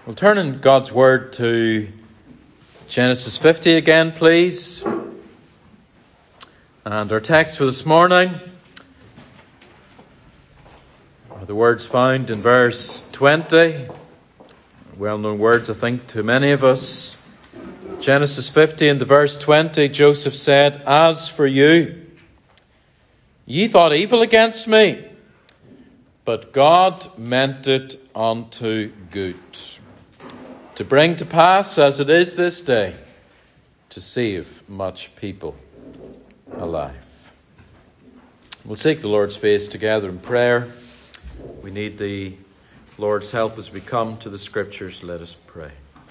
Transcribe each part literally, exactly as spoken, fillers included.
We'll turn in God's Word to Genesis fifty again, please. And our text for this morning are the words found in verse twenty. Well-known words, I think, to many of us. Genesis fifty and the verse twenty, Joseph said, "As for you, ye thought evil against me, but God meant it unto good, to bring to pass, as it is this day, to save much people alive." We'll seek the Lord's face together in prayer. We need the Lord's help as we come to the Scriptures. Let us pray.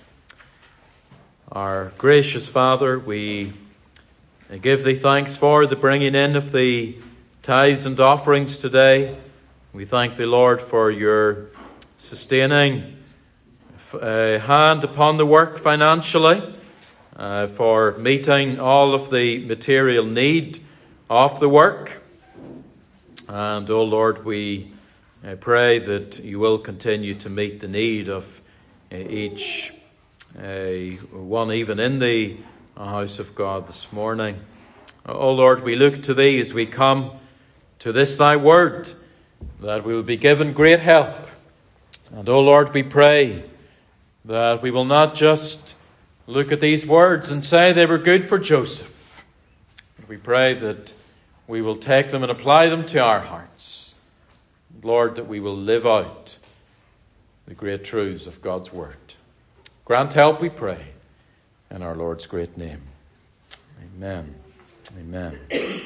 Our gracious Father, we give Thee thanks for the bringing in of the tithes and offerings today. We thank Thee, Lord, for Your sustaining uh, hand upon the work financially, uh, for meeting all of the material need of the work. And, oh Lord, we uh, pray that You will continue to meet the need of uh, each uh, one, even in the house of God this morning. Oh Lord, we look to Thee as we come to this Thy word, that we will be given great help. And, oh Lord, we pray that we will not just look at these words and say they were good for Joseph. We pray that we will take them and apply them to our hearts. Lord, that we will live out the great truths of God's word. Grant help, we pray, in our Lord's great name. Amen. Amen.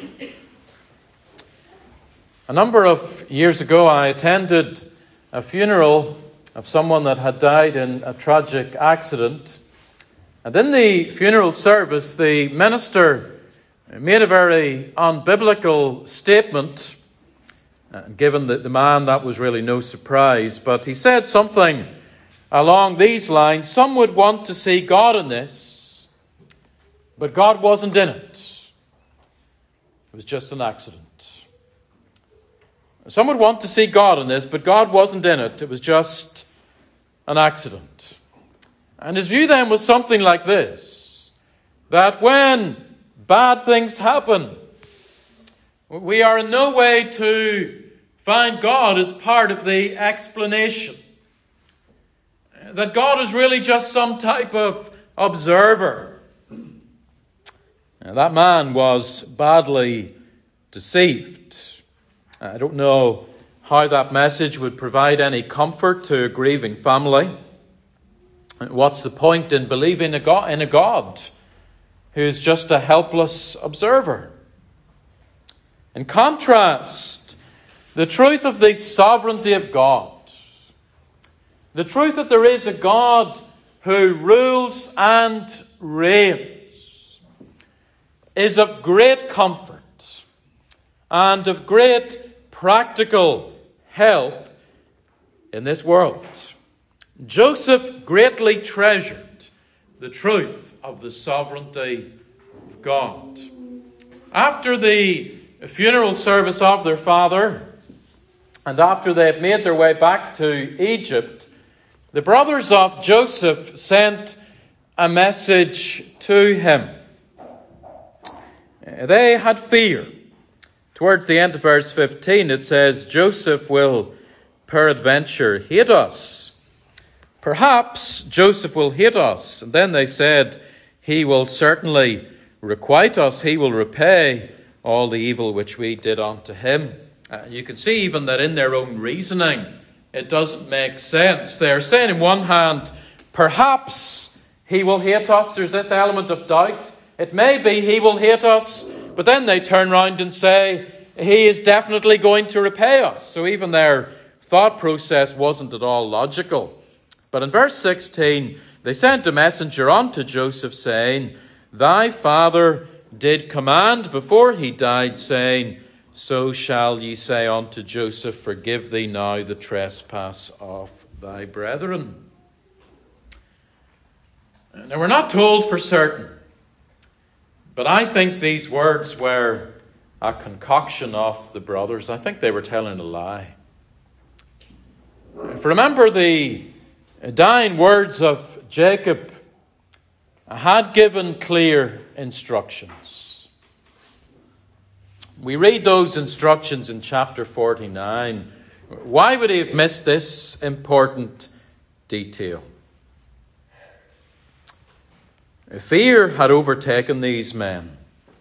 A number of years ago, I attended a funeral of someone that had died in a tragic accident. And in the funeral service, the minister made a very unbiblical statement. And given that the man, that was really no surprise. But he said something along these lines: some would want to see God in this, but God wasn't in it. It was just an accident. Some would want to see God in this, but God wasn't in it. It was just an accident. And his view then was something like this: that when bad things happen, we are in no way to find God as part of the explanation. That God is really just some type of observer. And that man was badly deceived. I don't know how that message would provide any comfort to a grieving family. What's the point in believing in a God who is just a helpless observer? In contrast, the truth of the sovereignty of God, the truth that there is a God who rules and reigns, is of great comfort and of great practical help in this world. Joseph greatly treasured the truth of the sovereignty of God. After the funeral service of their father, and after they had made their way back to Egypt, the brothers of Joseph sent a message to him. They had fear. Towards the end of verse fifteen, it says, "Joseph will peradventure hate us. Perhaps Joseph will hate us." And then they said, "He will certainly requite us. He will repay all the evil which we did unto him." Uh, you can see even that in their own reasoning, it doesn't make sense. They're saying in one hand, perhaps he will hate us. There's this element of doubt. It may be he will hate us. But then they turn round and say, he is definitely going to repay us. So even their thought process wasn't at all logical. But in verse sixteen, they sent a messenger unto Joseph, saying, "Thy father did command before he died, saying, So shall ye say unto Joseph, Forgive thee now the trespass of thy brethren." Now we're not told for certain, but I think these words were a concoction of the brothers. I think they were telling a lie. For remember, the dying words of Jacob had given clear instructions. We read those instructions in chapter forty-nine. Why would he have missed this important detail? Fear had overtaken these men.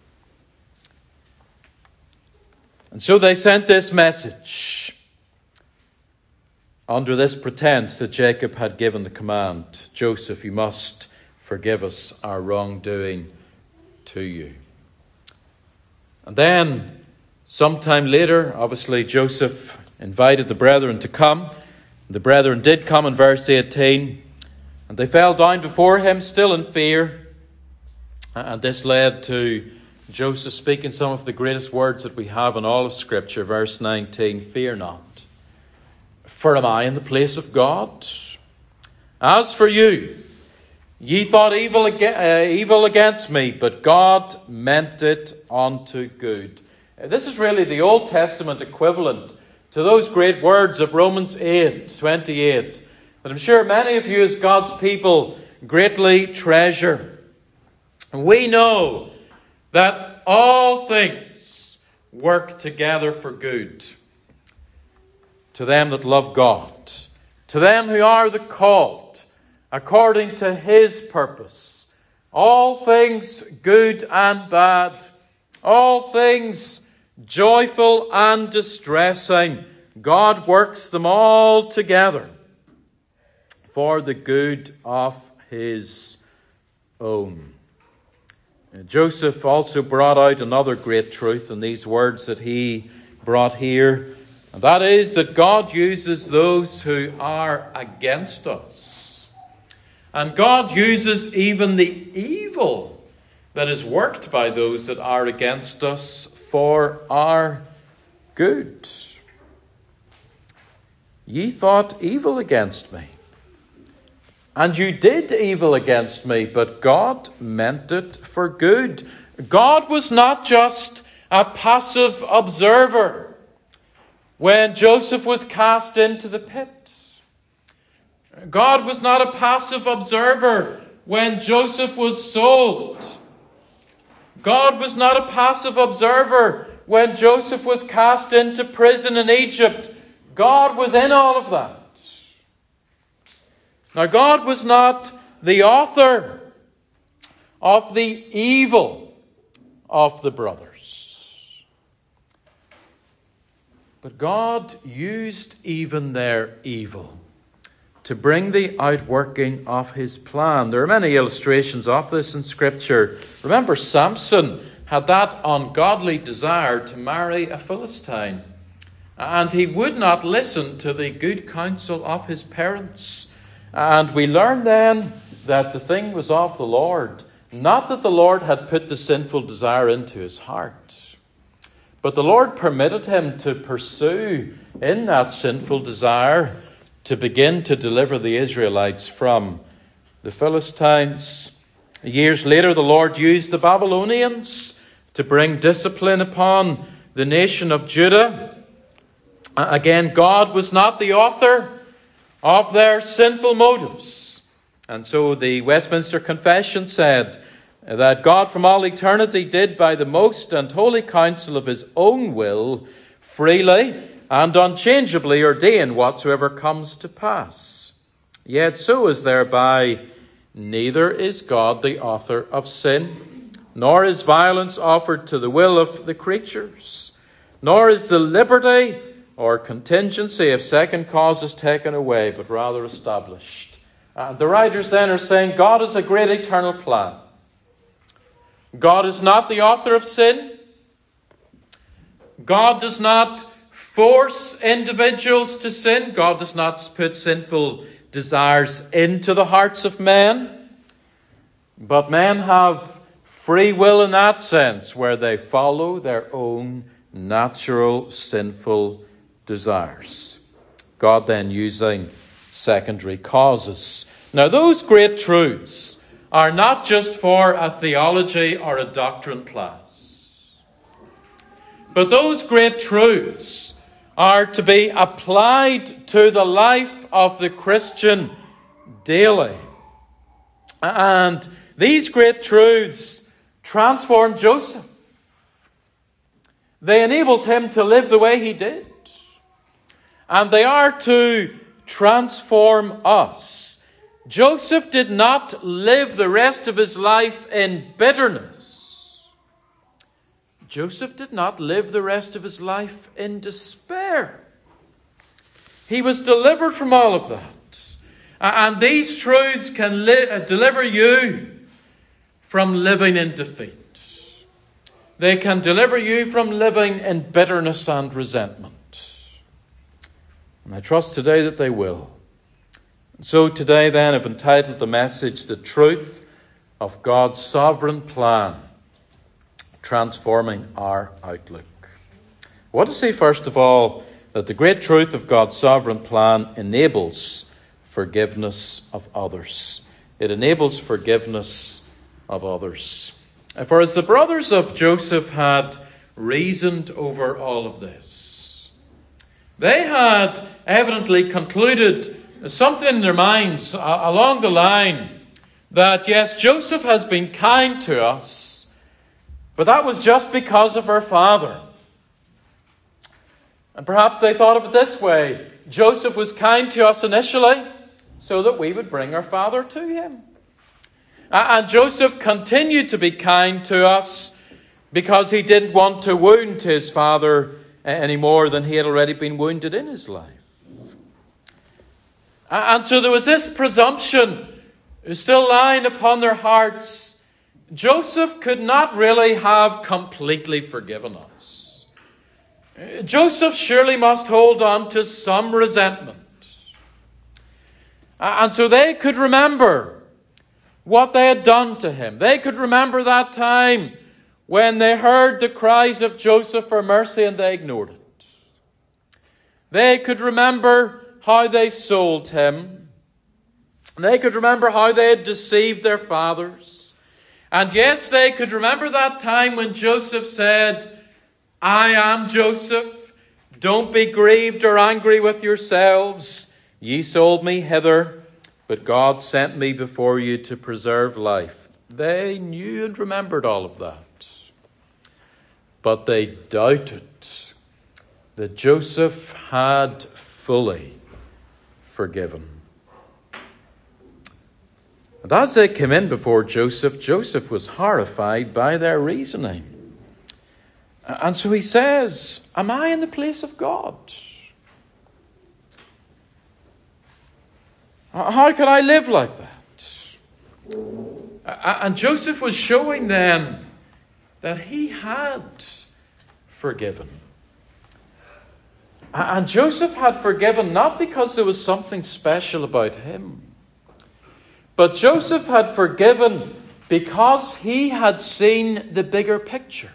And so they sent this message under this pretense that Jacob had given the command, Joseph, you must forgive us our wrongdoing to you. And then, sometime later, obviously Joseph invited the brethren to come. The brethren did come in verse eighteen, and they fell down before him, still in fear. And this led to Joseph speaking some of the greatest words that we have in all of Scripture. Verse nineteen, fear not, for am I in the place of God? As for you, ye thought evil, ag- uh, evil against me, but God meant it unto good. Uh, this is really the Old Testament equivalent to those great words of Romans eight twenty-eight, that I'm sure many of you as God's people greatly treasure. We know that all things work together for good to them that love God, to them who are the called according to his purpose. All things good and bad, all things joyful and distressing, God works them all together for the good of his own. Joseph also brought out another great truth in these words that he brought here, and that is that God uses those who are against us. And God uses even the evil that is worked by those that are against us for our good. Ye thought evil against me, and you did evil against me, but God meant it for good. God was not just a passive observer when Joseph was cast into the pit. God was not a passive observer when Joseph was sold. God was not a passive observer when Joseph was cast into prison in Egypt. God was in all of that. Now, God was not the author of the evil of the brothers, but God used even their evil to bring the outworking of his plan. There are many illustrations of this in Scripture. Remember, Samson had that ungodly desire to marry a Philistine, and he would not listen to the good counsel of his parents. And we learn then that the thing was of the Lord. Not that the Lord had put the sinful desire into his heart, but the Lord permitted him to pursue in that sinful desire to begin to deliver the Israelites from the Philistines. Years later, the Lord used the Babylonians to bring discipline upon the nation of Judah. Again, God was not the author of their sinful motives. And so the Westminster Confession said that God from all eternity did by the most and holy counsel of his own will freely and unchangeably ordain whatsoever comes to pass. Yet so is thereby neither is God the author of sin, nor is violence offered to the will of the creatures, nor is the liberty or contingency of second causes taken away, but rather established. Uh, the writers then are saying God is a great eternal plan. God is not the author of sin. God does not force individuals to sin. God does not put sinful desires into the hearts of men. But men have free will in that sense, where they follow their own natural sinful desires. God then using secondary causes. Now, those great truths are not just for a theology or a doctrine class, but those great truths are to be applied to the life of the Christian daily. And these great truths transformed Joseph. They enabled him to live the way he did. And they are to transform us. Joseph did not live the rest of his life in bitterness. Joseph did not live the rest of his life in despair. He was delivered from all of that. And these truths can li- deliver you from living in defeat. They can deliver you from living in bitterness and resentment. And I trust today that they will. And so today then I've entitled the message, The Truth of God's Sovereign Plan, Transforming Our Outlook. I want to say first of all that the great truth of God's sovereign plan enables forgiveness of others. It enables forgiveness of others. For as the brothers of Joseph had reasoned over all of this, they had evidently concluded something in their minds along the line that, yes, Joseph has been kind to us, but that was just because of our father. And perhaps they thought of it this way: Joseph was kind to us initially so that we would bring our father to him. And Joseph continued to be kind to us because he didn't want to wound his father any more than he had already been wounded in his life. And so there was this presumption still lying upon their hearts. Joseph could not really have completely forgiven us. Joseph surely must hold on to some resentment. And so they could remember what they had done to him. They could remember that time when they heard the cries of Joseph for mercy and they ignored it. They could remember how they sold him. They could remember how they had deceived their fathers. And yes, they could remember that time when Joseph said, "I am Joseph. Don't be grieved or angry with yourselves. Ye sold me hither, but God sent me before you to preserve life." They knew and remembered all of that. But they doubted that Joseph had fully forgiven. And as they came in before Joseph, Joseph was horrified by their reasoning. And so he says, "Am I in the place of God? How could I live like that?" And Joseph was showing them that he had forgiven. And Joseph had forgiven not because there was something special about him, but Joseph had forgiven because he had seen the bigger picture.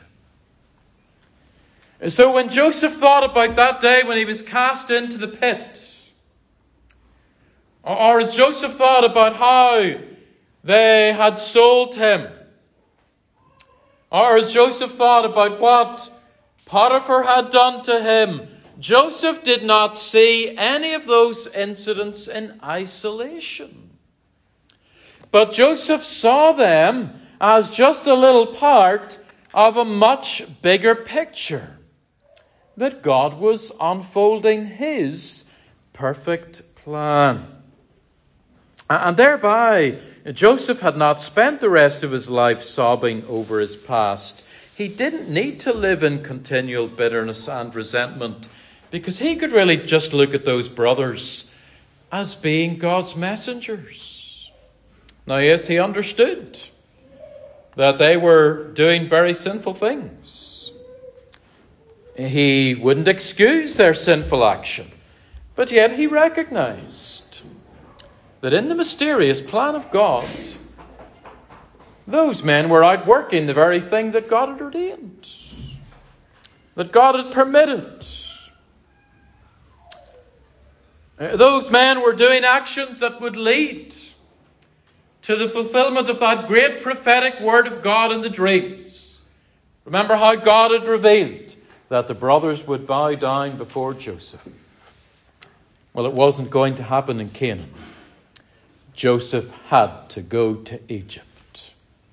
So when Joseph thought about that day when he was cast into the pit, or as Joseph thought about how they had sold him, or as Joseph thought about what Potiphar had done to him, Joseph did not see any of those incidents in isolation. But Joseph saw them as just a little part of a much bigger picture, that God was unfolding his perfect plan. And thereby, Joseph had not spent the rest of his life sobbing over his past. He didn't need to live in continual bitterness and resentment, because he could really just look at those brothers as being God's messengers. Now, yes, he understood that they were doing very sinful things. He wouldn't excuse their sinful action, but yet he recognized that in the mysterious plan of God, those men were outworking the very thing that God had ordained, that God had permitted. Those men were doing actions that would lead to the fulfillment of that great prophetic word of God in the dreams. Remember how God had revealed that the brothers would bow down before Joseph. Well, it wasn't going to happen in Canaan, Joseph had to go to Egypt.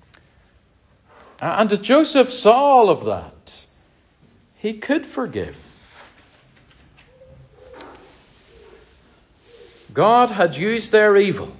And as Joseph saw all of that, he could forgive. God had used their evil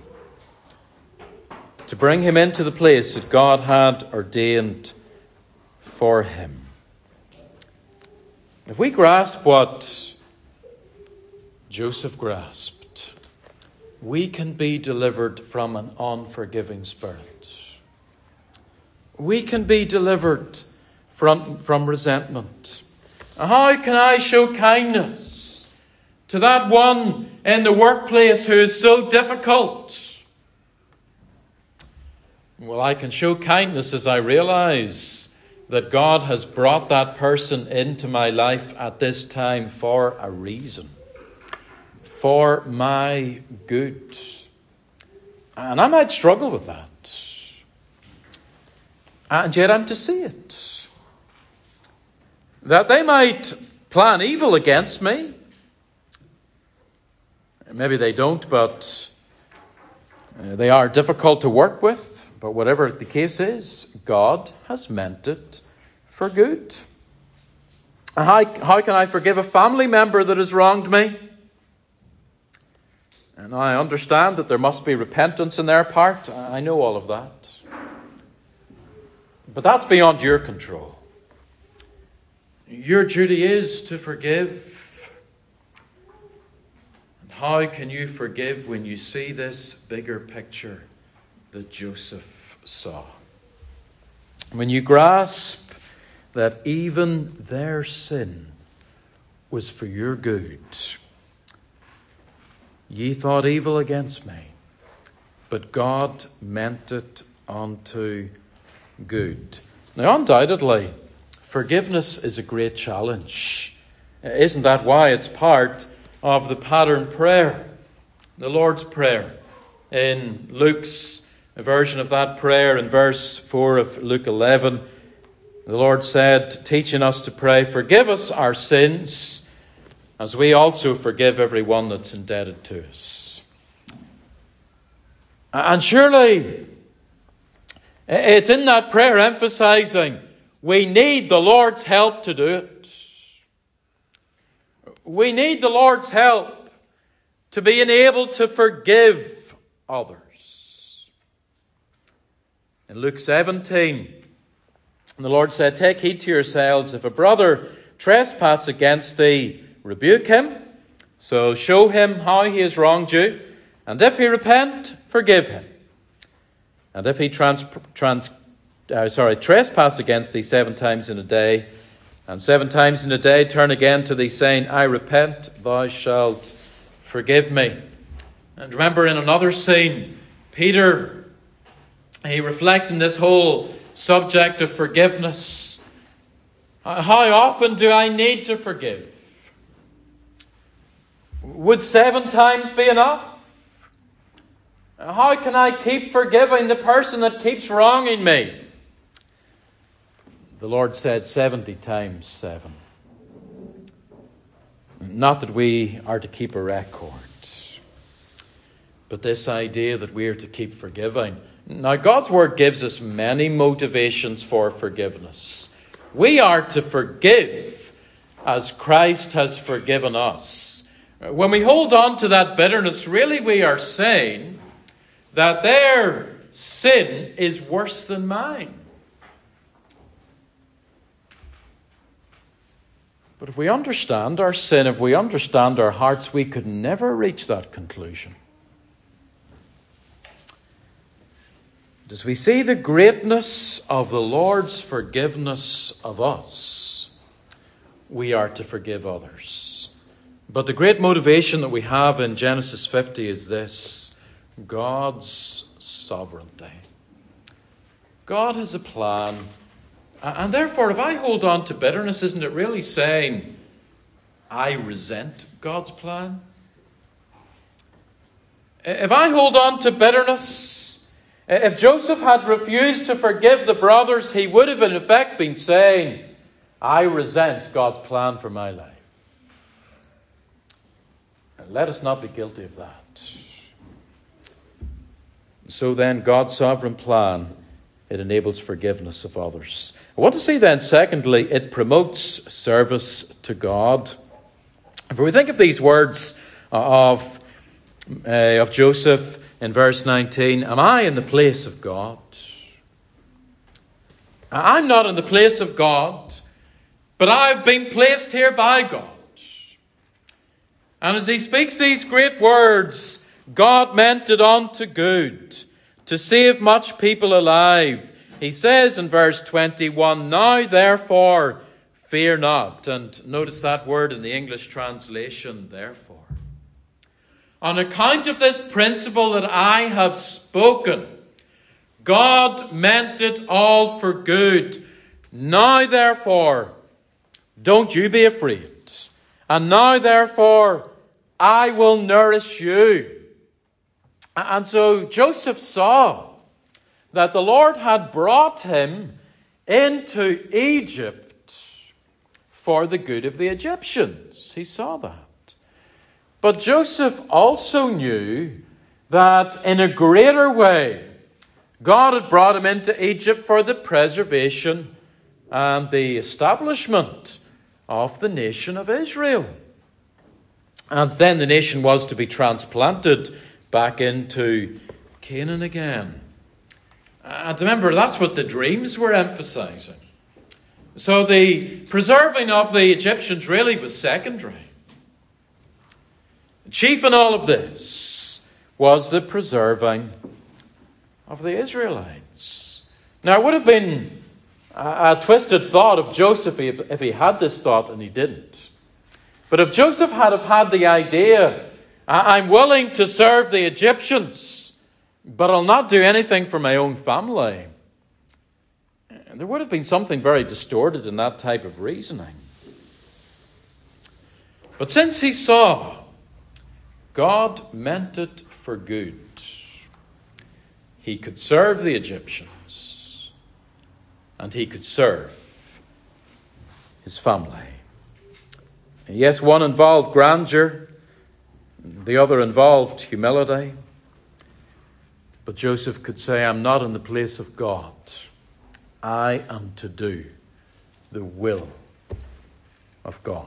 to bring him into the place that God had ordained for him. If we grasp what Joseph grasped, we can be delivered from an unforgiving spirit. We can be delivered from, from resentment. How can I show kindness to that one in the workplace who is so difficult? Well, I can show kindness as I realize that God has brought that person into my life at this time for a reason. For my good. And I might struggle with that. And yet I'm to see it. That they might plan evil against me. Maybe they don't, but they are difficult to work with. But whatever the case is, God has meant it for good. How, how can I forgive a family member that has wronged me? And I understand that there must be repentance on their part. I know all of that. But that's beyond your control. Your duty is to forgive. And how can you forgive when you see this bigger picture that Joseph saw? When you grasp that even their sin was for your good. Ye thought evil against me, but God meant it unto good. Now, undoubtedly, forgiveness is a great challenge. Isn't that why it's part of the pattern prayer, the Lord's Prayer? In Luke's version of that prayer, in verse four of Luke eleven, the Lord said, teaching us to pray, forgive us our sins, as we also forgive everyone that's indebted to us. And surely, it's in that prayer emphasizing we need the Lord's help to do it. We need the Lord's help to be enabled to forgive others. In Luke seventeen, the Lord said, take heed to yourselves, if a brother trespass against thee, rebuke him, so show him how he has wronged you, and if he repent, forgive him. And if he trans, trans, uh, sorry, trespass against thee seven times in a day, and seven times in a day turn again to thee, saying, I repent, thou shalt forgive me. And remember, in another scene, Peter, he reflecting this whole subject of forgiveness. How often do I need to forgive? Would seven times be enough? How can I keep forgiving the person that keeps wronging me? The Lord said seventy times seven. Not that we are to keep a record, but this idea that we are to keep forgiving. Now, God's Word gives us many motivations for forgiveness. We are to forgive as Christ has forgiven us. When we hold on to that bitterness, really we are saying that their sin is worse than mine. But if we understand our sin, if we understand our hearts, we could never reach that conclusion. As we see the greatness of the Lord's forgiveness of us, we are to forgive others. But the great motivation that we have in Genesis fifty is this: God's sovereignty. God has a plan. And therefore, if I hold on to bitterness, isn't it really saying I resent God's plan? If I hold on to bitterness, if Joseph had refused to forgive the brothers, he would have in effect been saying, I resent God's plan for my life. And let us not be guilty of that. So then, God's sovereign plan, it enables forgiveness of others. I want to see then, secondly, it promotes service to God. If we think of these words of, uh, of Joseph in verse nineteen, am I in the place of God? I'm not in the place of God, but I've been placed here by God. And as he speaks these great words, God meant it unto good, to save much people alive. He says in verse twenty-one, now therefore fear not. And notice that word in the English translation, therefore. On account of this principle that I have spoken, God meant it all for good. Now therefore, don't you be afraid. And now therefore, I will nourish you. And so Joseph saw that the Lord had brought him into Egypt for the good of the Egyptians. He saw that. But Joseph also knew that in a greater way, God had brought him into Egypt for the preservation and the establishment of the nation of Israel. And then the nation was to be transplanted back into Canaan again. And remember, that's what the dreams were emphasizing. So the preserving of the Egyptians really was secondary. Chief in all of this was the preserving of the Israelites. Now, it would have been a, a twisted thought of Joseph if, if he had this thought and he didn't. But if Joseph had have had the idea, I'm willing to serve the Egyptians, but I'll not do anything for my own family, there would have been something very distorted in that type of reasoning. But since he saw God meant it for good, he could serve the Egyptians and he could serve his family. And yes, one involved grandeur, the other involved humility. But Joseph could say, I'm not in the place of God. I am to do the will of God.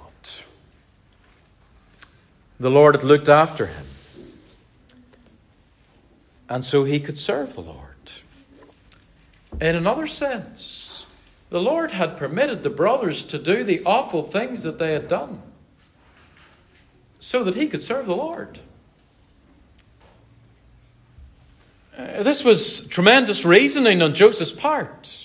The Lord had looked after him, and so he could serve the Lord. In another sense, the Lord had permitted the brothers to do the awful things that they had done so that he could serve the Lord. Uh, this was tremendous reasoning on Joseph's part.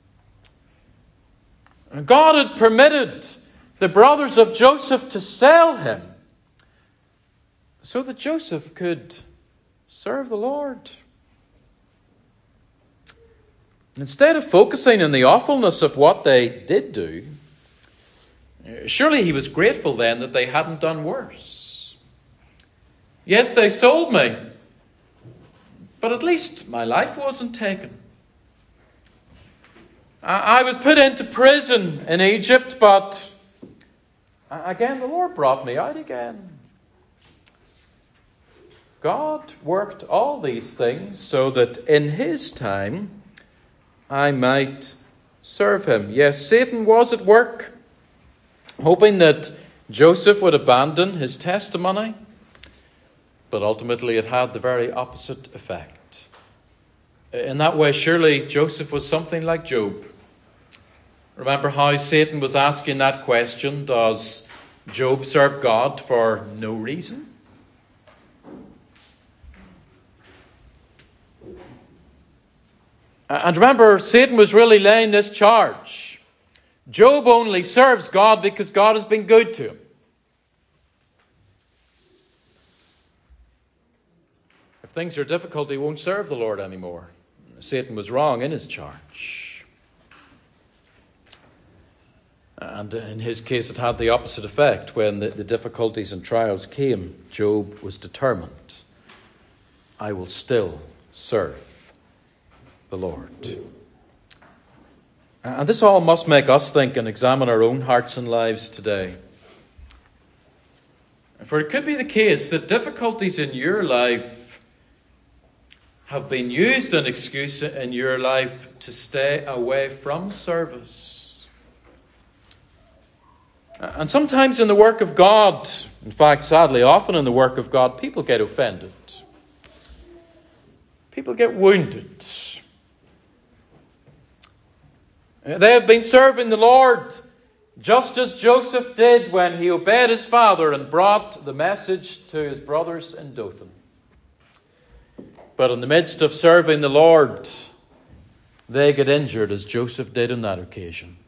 God had permitted the brothers of Joseph to sell him so that Joseph could serve the Lord. Instead of focusing on the awfulness of what they did do, surely he was grateful then that they hadn't done worse. Yes, they sold me, but at least my life wasn't taken. I was put into prison in Egypt, but again, the Lord brought me out again. God worked all these things so that in his time I might serve him. Yes, Satan was at work, hoping that Joseph would abandon his testimony, but ultimately it had the very opposite effect. In that way, surely Joseph was something like Job. Remember how Satan was asking that question, does Job serve God for no reason? And remember, Satan was really laying this charge. Job only serves God because God has been good to him. If things are difficult, he won't serve the Lord anymore. Satan was wrong in his charge. And in his case, it had the opposite effect. When the, the difficulties and trials came, Job was determined, I will still serve the Lord. And this all must make us think and examine our own hearts and lives today. For it could be the case that difficulties in your life have been used an excuse in your life to stay away from service. And sometimes in the work of God, in fact, sadly, often in the work of God, people get offended. People get wounded. They have been serving the Lord just as Joseph did when he obeyed his father and brought the message to his brothers in Dothan. But in the midst of serving the Lord, they get injured as Joseph did on that occasion.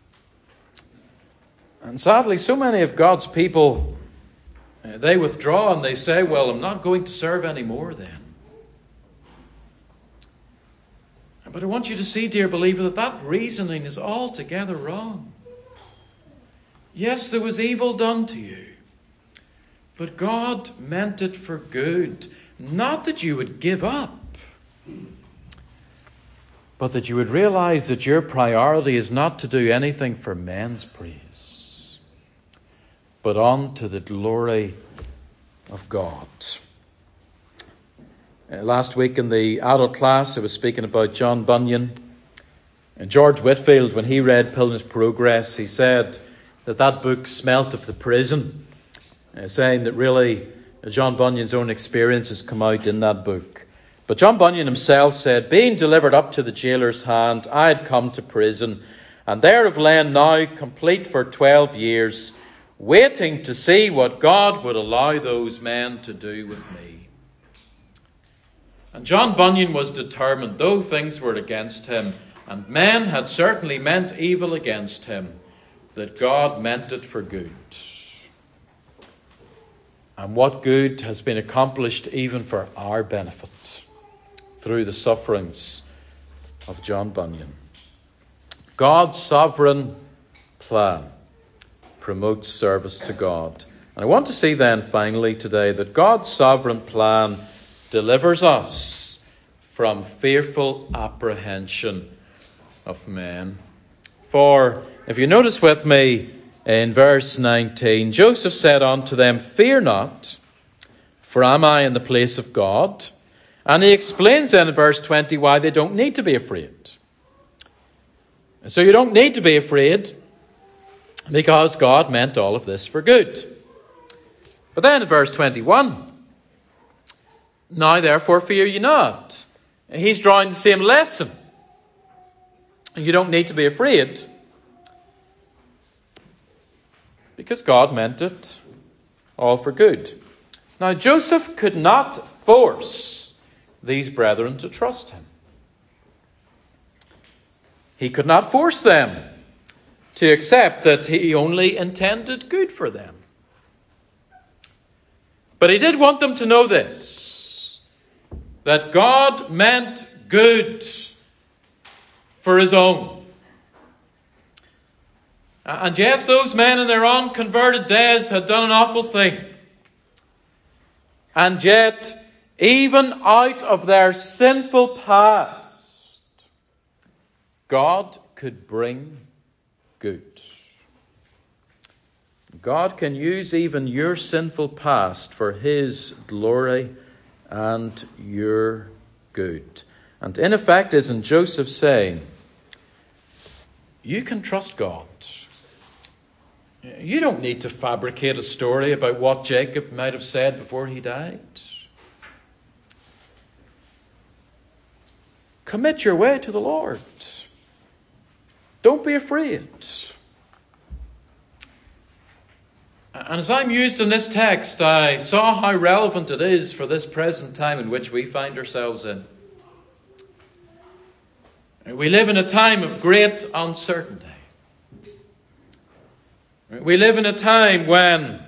And sadly, so many of God's people, they withdraw and they say, well, I'm not going to serve anymore then. But I want you to see, dear believer, that that reasoning is altogether wrong. Yes, there was evil done to you, but God meant it for good. Not that you would give up, but that you would realize that your priority is not to do anything for men's praise, but on to the glory of God. Uh, last week in the adult class, I was speaking about John Bunyan. And George Whitefield, when he read Pilgrim's Progress, he said that that book smelt of the prison, uh, saying that really uh, John Bunyan's own experiences come out in that book. But John Bunyan himself said, being delivered up to the jailer's hand, I had come to prison, and there have lain now complete for twelve years, waiting to see what God would allow those men to do with me. And John Bunyan was determined, though things were against him, and men had certainly meant evil against him, that God meant it for good. And what good has been accomplished even for our benefit through the sufferings of John Bunyan. God's sovereign plan promotes service to God. And I want to see then finally today that God's sovereign plan delivers us from fearful apprehension of men. For if you notice with me in verse nineteen, Joseph said unto them, fear not, for am I in the place of God? And he explains then in verse twenty why they don't need to be afraid. So you don't need to be afraid because God meant all of this for good. But then in verse twenty-one, now therefore fear ye not. He's drawing the same lesson. You don't need to be afraid because God meant it all for good. Now Joseph could not force these brethren to trust him. He could not force them to accept that he only intended good for them. But he did want them to know this, that God meant good for his own. And yes, those men in their unconverted days had done an awful thing. And yet, even out of their sinful past, God could bring good. God can use even your sinful past for his glory and your good. And in effect, isn't Joseph saying, you can trust God. You don't need to fabricate a story about what Jacob might have said before he died. Commit your way to the Lord. Don't be afraid. And as I'm used in this text, I saw how relevant it is for this present time in which we find ourselves in. We live in a time of great uncertainty. We live in a time when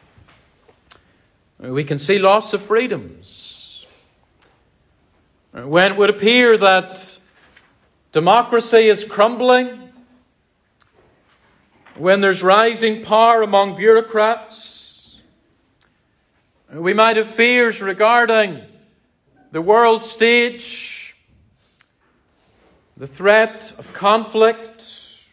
we can see loss of freedoms. When it would appear that democracy is crumbling. When there's rising power among bureaucrats. We might have fears regarding the world stage, the threat of conflict.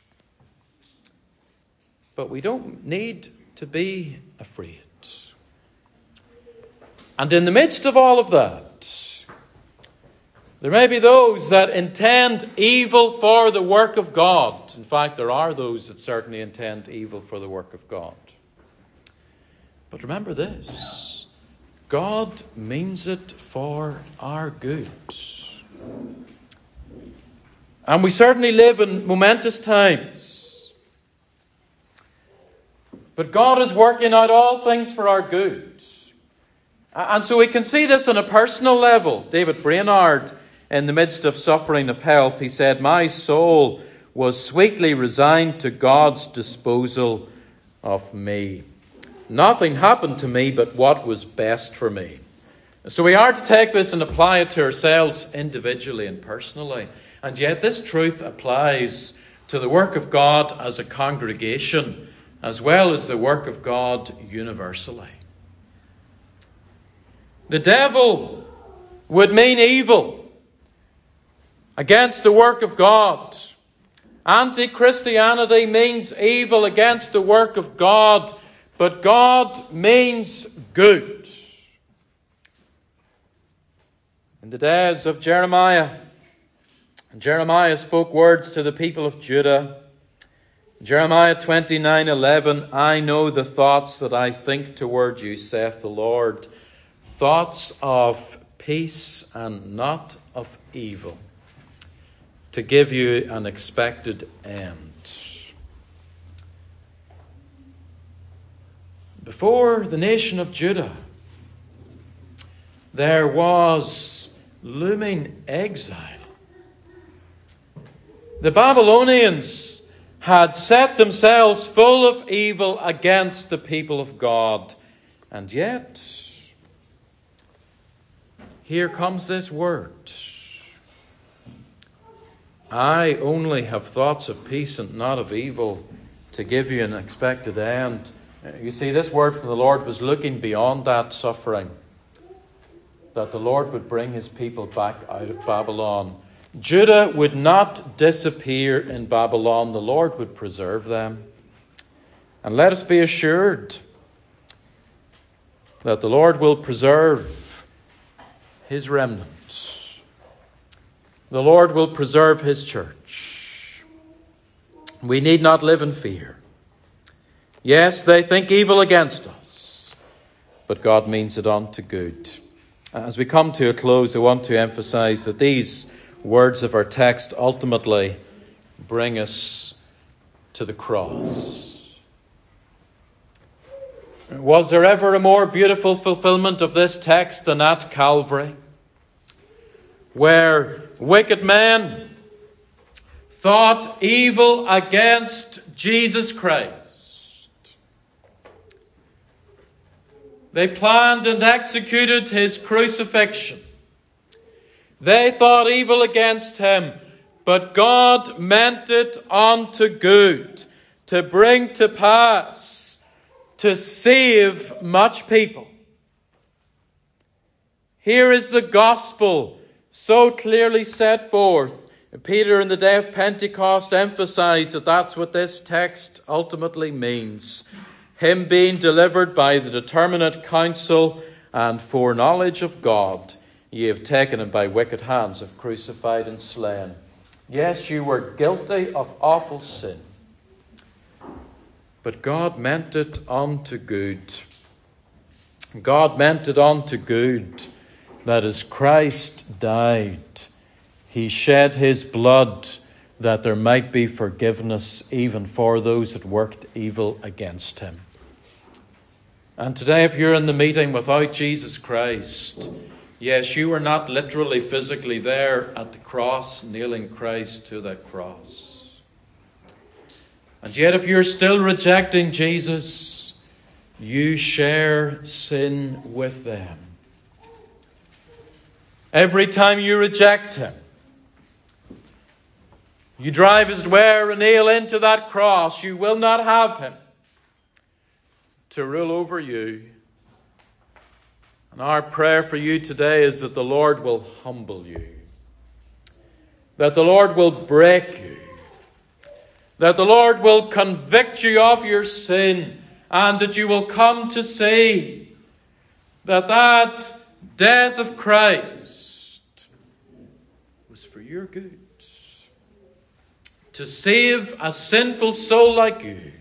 But we don't need to be afraid. And in the midst of all of that, There may be those that intend evil for the work of God. In fact, there are those that certainly intend evil for the work of God. But remember this: God means it for our good. And we certainly live in momentous times. But God is working out all things for our good. And so we can see this on a personal level. David Brainerd, in the midst of suffering of health, he said, "My soul was sweetly resigned to God's disposal of me. Nothing happened to me but what was best for me." So we are to take this and apply it to ourselves individually and personally. And yet this truth applies to the work of God as a congregation, as well as the work of God universally. The devil would mean evil against the work of God. Anti-Christianity means evil against the work of God, but God means good. In the days of Jeremiah, Jeremiah spoke words to the people of Judah. Jeremiah twenty-nine eleven, "I know the thoughts that I think toward you, saith the Lord, thoughts of peace and not of evil, to give you an expected end." Before the nation of Judah, there was looming exile. The Babylonians had set themselves full of evil against the people of God. And yet, here comes this word: "I only have thoughts of peace and not of evil, to give you an expected end." You see, this word from the Lord was looking beyond that suffering, that the Lord would bring his people back out of Babylon. Judah would not disappear in Babylon. The Lord would preserve them. And let us be assured that the Lord will preserve his remnant. The Lord will preserve his church. We need not live in fear. Yes, they think evil against us, but God means it unto good. As we come to a close, I want to emphasize that these words of our text ultimately bring us to the cross. Was there ever a more beautiful fulfillment of this text than at Calvary, where wicked men thought evil against Jesus Christ? They planned and executed his crucifixion. They thought evil against him, but God meant it unto good, to bring to pass, to save much people. Here is the gospel so clearly set forth. Peter, in the day of Pentecost, emphasized that that's what this text ultimately means. Him being delivered by the determinate counsel and foreknowledge of God, ye have taken him by wicked hands, have crucified and slain. Yes, you were guilty of awful sin, but God meant it unto good. God meant it unto good, that as Christ died, he shed his blood that there might be forgiveness even for those that worked evil against him. And today, if you're in the meeting without Jesus Christ, yes, you were not literally, physically there at the cross, nailing Christ to that cross. And yet, if you're still rejecting Jesus, you share sin with them. Every time you reject him, you drive, as it were, a nail into that cross. You will not have him to rule over you. And our prayer for you today is that the Lord will humble you, that the Lord will break you, that the Lord will convict you of your sin, and that you will come to see that that death of Christ your good. To save a sinful soul like you.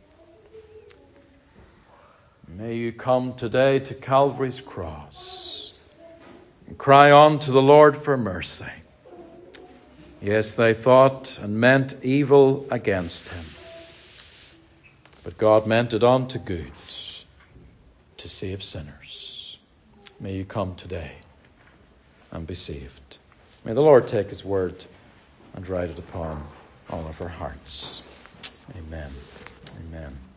May you come today to Calvary's cross and cry on to the Lord for mercy. Yes, they thought and meant evil against him, but God meant it unto good to save sinners. May you come today and be saved. May the Lord take his word and write it upon all of our hearts. Amen. Amen.